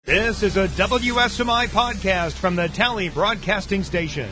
This is a WSMI podcast from the Tally Broadcasting Station.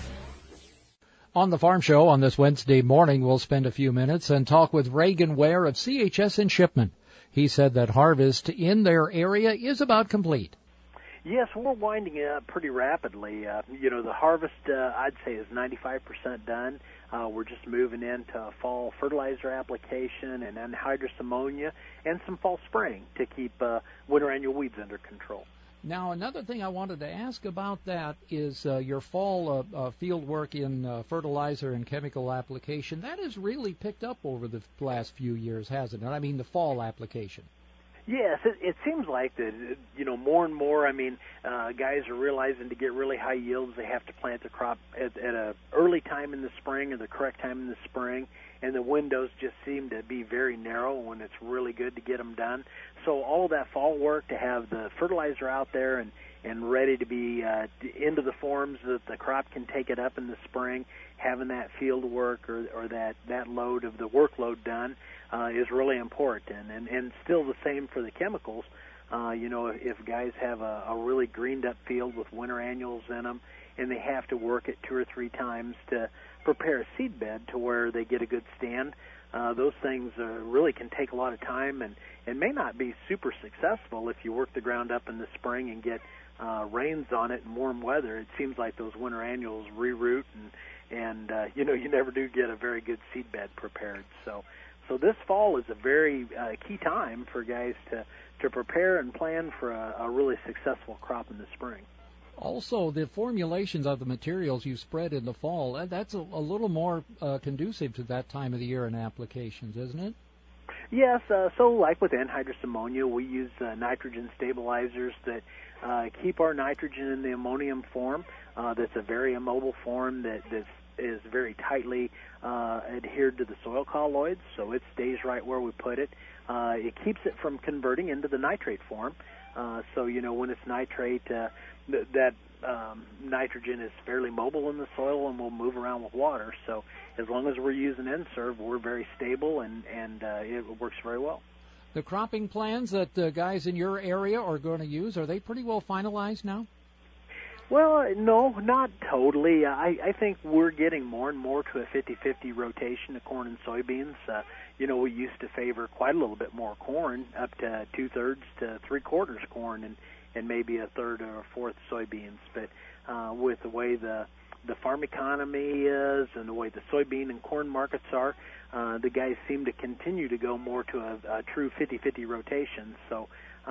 On the Farm Show on this Wednesday morning, we'll spend a few minutes and talk with Reagan Ware of CHS and Shipment. He said that harvest in their area is about complete. Yes, we're winding up pretty rapidly. The harvest, I'd say, is 95% done. We're just moving into a fall fertilizer application and anhydrous ammonia and some fall spraying to keep winter annual weeds under control. Now, another thing I wanted to ask about that is your fall field work in fertilizer and chemical application. That has really picked up over the last few years, hasn't it? I mean, the fall application. Yes, it seems like that, more and more, guys are realizing to get really high yields, they have to plant the crop at an early time in the spring or the correct time in the spring, and the windows just seem to be very narrow when it's really good to get them done. So all that fall work, to have the fertilizer out there and ready to be into the forms that the crop can take it up in the spring, having that field work or that load of the workload done is really important. And still the same for the chemicals. If guys have a really greened up field with winter annuals in them and they have to work it 2 or 3 times to prepare a seed bed to where they get a good stand, those things really can take a lot of time and may not be super successful if you work the ground up in the spring and get rains on it and warm weather. It seems like those winter annuals reroot and you never do get a very good seed bed prepared. So this fall is a very key time for guys to prepare and plan for a really successful crop in the spring. Also, the formulations of the materials you spread in the fall, that's a little more conducive to that time of the year in applications, isn't it? Yes, so like with anhydrous ammonia, we use nitrogen stabilizers that keep our nitrogen in the ammonium form. That's a very immobile form that is very tightly adhered to the soil colloids, so it stays right where we put it. It keeps it from converting into the nitrate form. So when it's nitrate, that nitrogen is fairly mobile in the soil and will move around with water. So as long as we're using N-Serve, we're very stable and it works very well. The cropping plans that guys in your area are going to use, are they pretty well finalized now? Well, no, not totally. I think we're getting more and more to a 50-50 rotation of corn and soybeans. We used to favor quite a little bit more corn, up to 2/3 to 3/4 corn and maybe 1/3 or 1/4 soybeans. But with the way the farm economy is and the way the soybean and corn markets are, the guys seem to continue to go more to a true 50-50 rotation. So,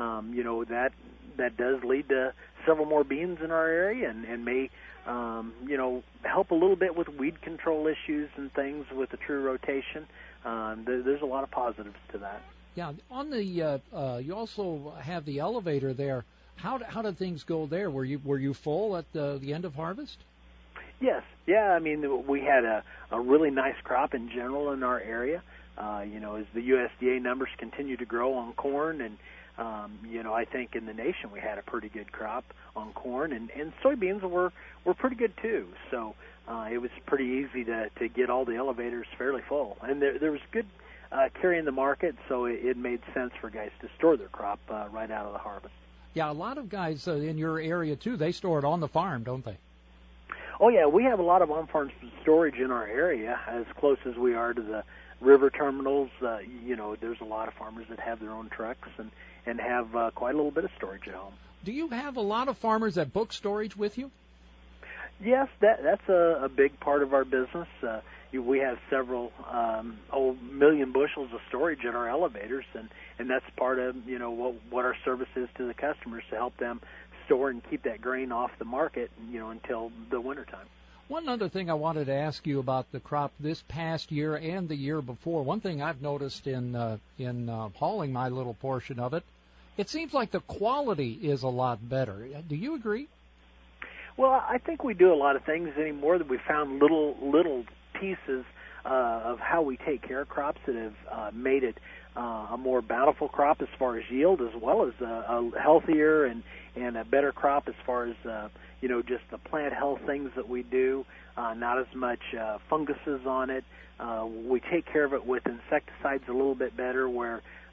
that does lead to several more beans in our area and may, help a little bit with weed control issues and things with the true rotation. There's a lot of positives to that. Yeah, on the you also have the elevator there. How did things go there? Were you full at the end of harvest? Yes, yeah. We had a really nice crop in general in our area. As the USDA numbers continue to grow on corn, and I think in the nation we had a pretty good crop on corn, and soybeans were pretty good too. So it was pretty easy to get all the elevators fairly full, and there was good carry in the market, so it made sense for guys to store their crop right out of the harvest. Yeah, a lot of guys in your area too, they store it on the farm, don't they? Oh yeah, we have a lot of on-farm storage in our area, as close as we are to the river terminals. There's a lot of farmers that have their own trucks and have quite a little bit of storage at home. Do you have a lot of farmers that book storage with you? Yes, that's a big part of our business. We have several million bushels of storage in our elevators, and that's part of what our service is to the customers, to help them store and keep that grain off the market until the wintertime. One other thing I wanted to ask you about the crop this past year and the year before. One thing I've noticed in hauling my little portion of it, it seems like the quality is a lot better. Do you agree? Well, I think we do a lot of things anymore that we found little pieces of how we take care of crops that have made it a more bountiful crop as far as yield, as well as a healthier and a better crop as far as just the plant health things that we do. Not as much funguses on it. We take care of it with insecticides a little bit better, where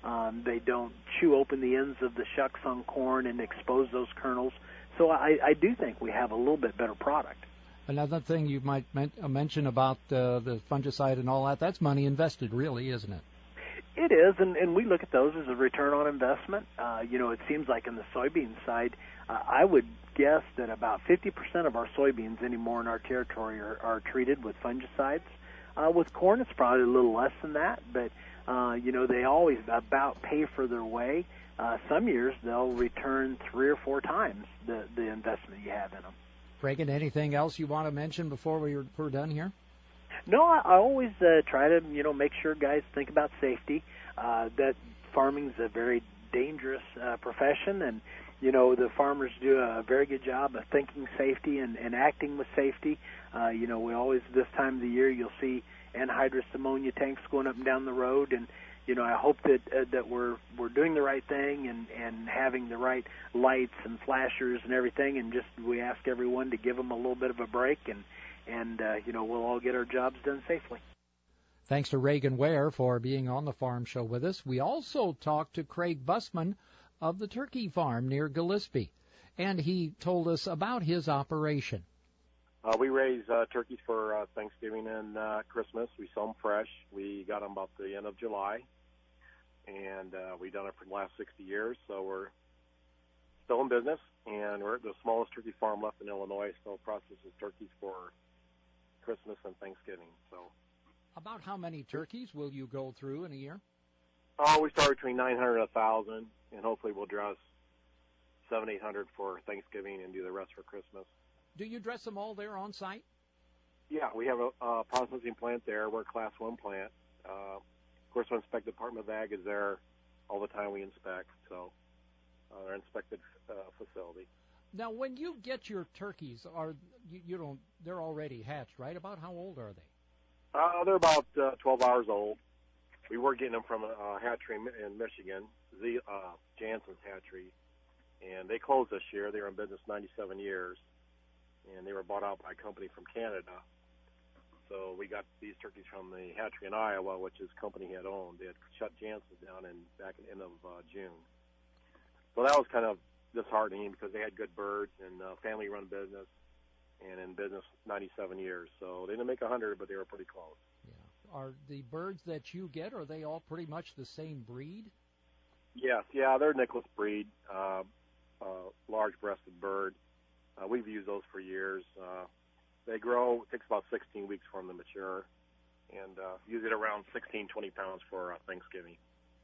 They don't chew open the ends of the shucks on corn and expose those kernels. So I do think we have a little bit better product. Another thing you might mention about the fungicide and all that, that's money invested, really, isn't it? It is, and we look at those as a return on investment. It seems like in the soybean side, I would guess that about 50% of our soybeans anymore in our territory are treated with fungicides. With corn, it's probably a little less than that, but, they always about pay for their way. Some years, they'll return 3 or 4 times the investment you have in them. Reagan, anything else you want to mention before we're done here? No, I always try to, make sure guys think about safety. That farming's a very dangerous profession, and, the farmers do a very good job of thinking safety and acting with safety. We always, this time of the year, you'll see anhydrous ammonia tanks going up and down the road, and, I hope that we're doing the right thing and having the right lights and flashers and everything, and just we ask everyone to give them a little bit of a break, and we'll all get our jobs done safely. Thanks to Reagan Ware for being on the Farm Show with us. We also talked to Craig Bussman of the turkey farm near Gillespie, and he told us about his operation. We raise turkeys for Thanksgiving and Christmas. We sell them fresh. We got them about the end of July, and we've done it for the last 60 years, so we're still in business, and we're the smallest turkey farm left in Illinois, still processes turkeys for Christmas and Thanksgiving. So, about how many turkeys will you go through in a year? We start between 900 and 1,000, and hopefully we'll dress 700-800 for Thanksgiving and do the rest for Christmas. Do you dress them all there on site? Yeah, we have a processing plant there. We're a Class 1 plant. Of course, our inspected Department of Ag is there all the time we inspect, so our inspected facility. Now, when you get your turkeys, they're already hatched, right? About how old are they? They're about 12 hours old. We were getting them from a hatchery in Michigan, Jansen's hatchery, and they closed this year. They were in business 97 years, and they were bought out by a company from Canada. So we got these turkeys from the hatchery in Iowa, which his company had owned. They had shut Jansen's down back in the end of June. So that was kind of disheartening because they had good birds and family-run business, and in business 97 years. So they didn't make 100, but they were pretty close. Yeah. Are the birds that you get, are they all pretty much the same breed? Yes, yeah, they're Nicholas breed, large-breasted bird. We've used those for years. They grow. It takes about 16 weeks for them to mature, and use it around 16, 20 pounds for Thanksgiving.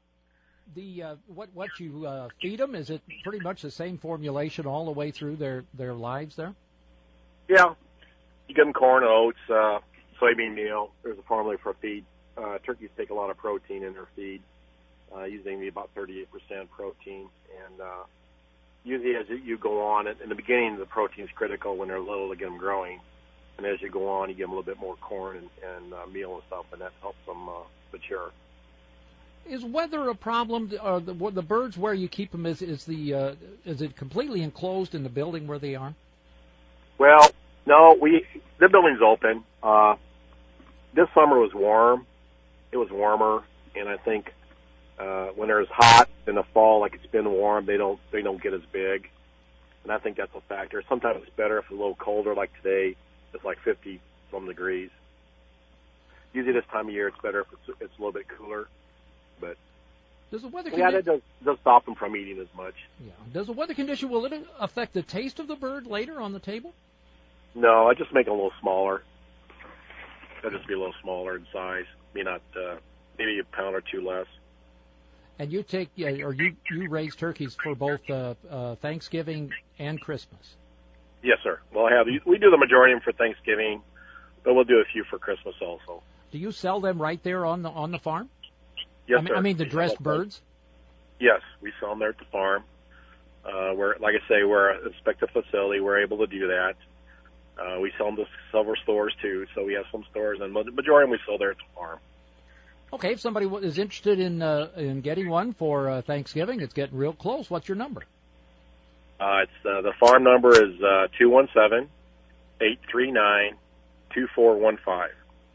The what you feed them, is it pretty much the same formulation all the way through their lives there? Yeah, you give them corn, oats, soybean meal. There's a formula for feed. Turkeys take a lot of protein in their feed, usually about 38% protein, and usually as you go on, in the beginning the protein is critical when they're little to get them growing, and as you go on, you give them a little bit more corn and meal and stuff, and that helps them mature. Is weather a problem? The birds where you keep them, is it completely enclosed in the building where they are? Well, no, the building's open. This summer was warm. It was warmer, and I think when there's hot in the fall, like it's been warm, they don't get as big, and I think that's a factor. Sometimes it's better if it's a little colder, like today. It's like 50-some degrees. Usually this time of year, it's better if it's a little bit cooler. But does the weather that does stop them from eating as much. Yeah. Does the weather condition, will it affect the taste of the bird later on the table? No, I just make them a little smaller. They'll just be a little smaller in size. Maybe a pound or two less. And you take, or you raise turkeys for both Thanksgiving and Christmas? Yes, sir. Well, we do the majority of them for Thanksgiving, but we'll do a few for Christmas also. Do you sell them right there on the farm? Yes, sir. I mean the dressed birds? Yes, we sell them there at the farm. Like I say, we're an inspected facility. We're able to do that. We sell them to several stores too, so we have some stores, and the majority of them we sell there at the farm. Okay, if somebody is interested in getting one for Thanksgiving, it's getting real close. What's your number? It's the farm number is 217-839-2415.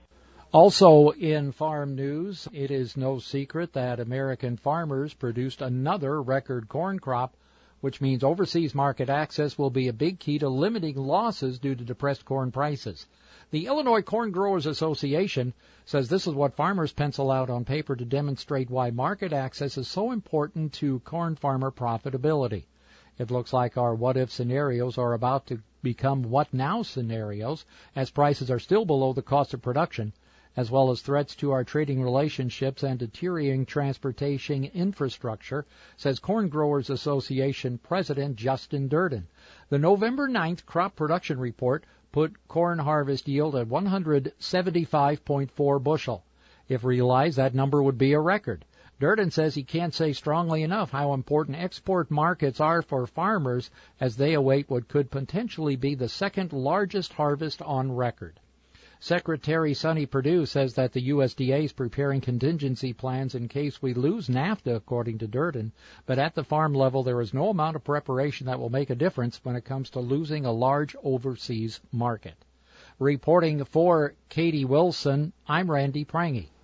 Also in farm news, it is no secret that American farmers produced another record corn crop, which means overseas market access will be a big key to limiting losses due to depressed corn prices. The Illinois Corn Growers Association says this is what farmers pencil out on paper to demonstrate why market access is so important to corn farmer profitability. It looks like our what-if scenarios are about to become what-now scenarios, as prices are still below the cost of production, as well as threats to our trading relationships and deteriorating transportation infrastructure, says Corn Growers Association President Justin Durden. The November 9th crop production report put corn harvest yield at 175.4 bushel. If realized, that number would be a record. Durden says he can't say strongly enough how important export markets are for farmers as they await what could potentially be the second largest harvest on record. Secretary Sonny Perdue says that the USDA is preparing contingency plans in case we lose NAFTA, according to Durden, but at the farm level there is no amount of preparation that will make a difference when it comes to losing a large overseas market. Reporting for Katie Wilson, I'm Randy Prange.